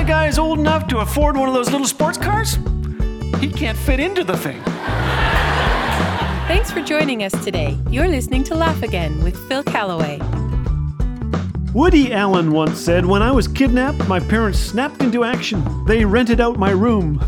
my guy's old enough to afford one of those little sports cars? He can't fit into the thing. Thanks for joining us today. You're listening to Laugh Again with Phil Callaway. Woody Allen once said, "When I was kidnapped, my parents snapped into action. They rented out my room."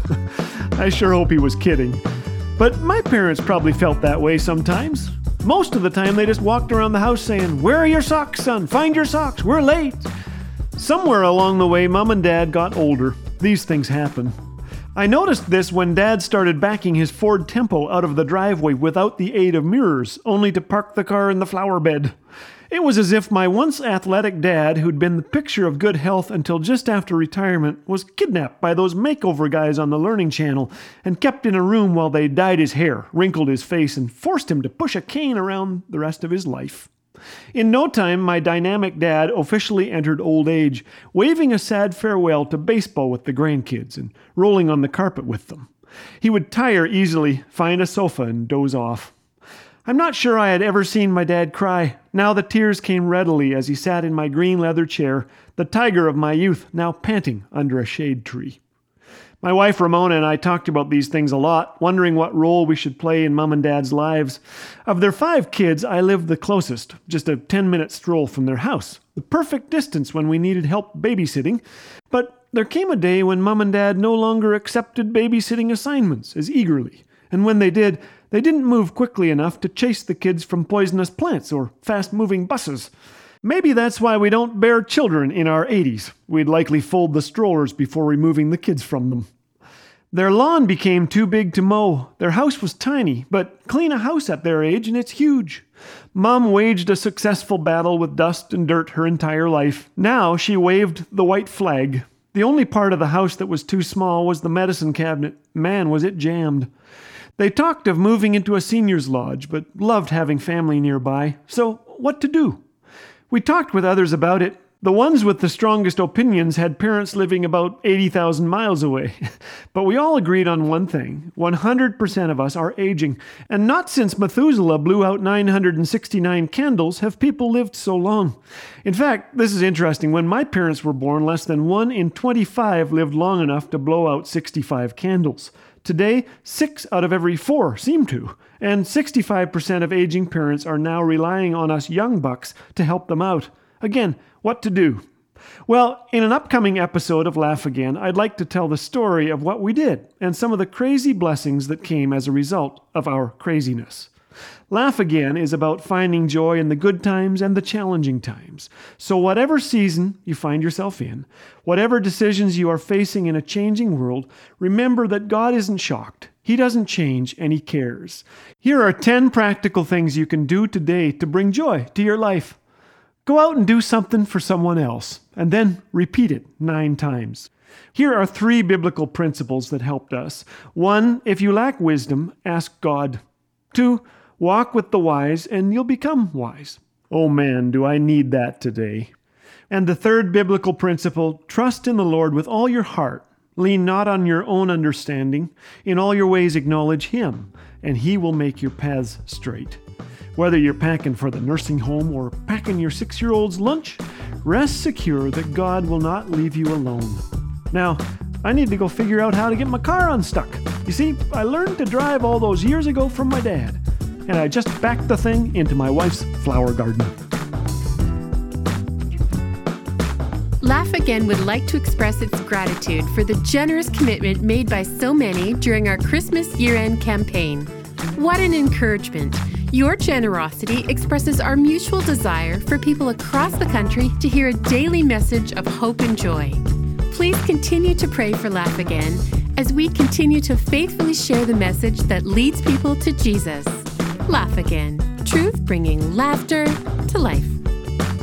I sure hope he was kidding. But my parents probably felt that way sometimes. Most of the time, they just walked around the house saying, "Where are your socks, son? Find your socks. We're late." Somewhere along the way, Mom and Dad got older. These things happen. I noticed this when Dad started backing his Ford Tempo out of the driveway without the aid of mirrors, only to park the car in the flower bed. It was as if my once athletic dad, who'd been the picture of good health until just after retirement, was kidnapped by those makeover guys on the Learning Channel and kept in a room while they dyed his hair, wrinkled his face, and forced him to push a cane around the rest of his life. In no time, my dynamic dad officially entered old age, waving a sad farewell to baseball with the grandkids and rolling on the carpet with them. He would tire easily, find a sofa, and doze off. I'm not sure I had ever seen my dad cry. Now the tears came readily as he sat in my green leather chair, the tiger of my youth now panting under a shade tree. My wife Ramona and I talked about these things a lot, wondering what role we should play in Mom and Dad's lives. Of their 5 kids, I lived the closest, just a 10-minute stroll from their house, the perfect distance when we needed help babysitting. But there came a day when Mom and Dad no longer accepted babysitting assignments as eagerly, and when they did, they didn't move quickly enough to chase the kids from poisonous plants or fast-moving buses. Maybe that's why we don't bear children in our 80s. We'd likely fold the strollers before removing the kids from them. Their lawn became too big to mow. Their house was tiny, but clean a house at their age and it's huge. Mom waged a successful battle with dust and dirt her entire life. Now she waved the white flag. The only part of the house that was too small was the medicine cabinet. Man, was it jammed. They talked of moving into a senior's lodge, but loved having family nearby. So what to do? We talked with others about it. The ones with the strongest opinions had parents living about 80,000 miles away. But we all agreed on one thing. 100% of us are aging. And not since Methuselah blew out 969 candles have people lived so long. In fact, this is interesting. When my parents were born, less than 1 in 25 lived long enough to blow out 65 candles. Today, 6 out of every 4 seem to. And 65% of aging parents are now relying on us young bucks to help them out. Again, what to do? Well, in an upcoming episode of Laugh Again, I'd like to tell the story of what we did and some of the crazy blessings that came as a result of our craziness. Laugh Again is about finding joy in the good times and the challenging times. So whatever season you find yourself in, whatever decisions you are facing in a changing world, remember that God isn't shocked. He doesn't change, and He cares. Here are 10 practical things you can do today to bring joy to your life. Go out and do something for someone else, and then repeat it 9 times. Here are 3 biblical principles that helped us. 1, if you lack wisdom, ask God. 2, walk with the wise, and you'll become wise. Oh man, do I need that today. And the 3rd biblical principle, trust in the Lord with all your heart. Lean not on your own understanding. In all your ways acknowledge Him, and He will make your paths straight. Whether you're packing for the nursing home or packing your 6-year-old's lunch, rest secure that God will not leave you alone. Now, I need to go figure out how to get my car unstuck. You see, I learned to drive all those years ago from my dad, and I just backed the thing into my wife's flower garden. Laugh Again would like to express its gratitude for the generous commitment made by so many during our Christmas year-end campaign. What an encouragement! Your generosity expresses our mutual desire for people across the country to hear a daily message of hope and joy. Please continue to pray for Laugh Again as we continue to faithfully share the message that leads people to Jesus. Laugh Again, truth bringing laughter to life.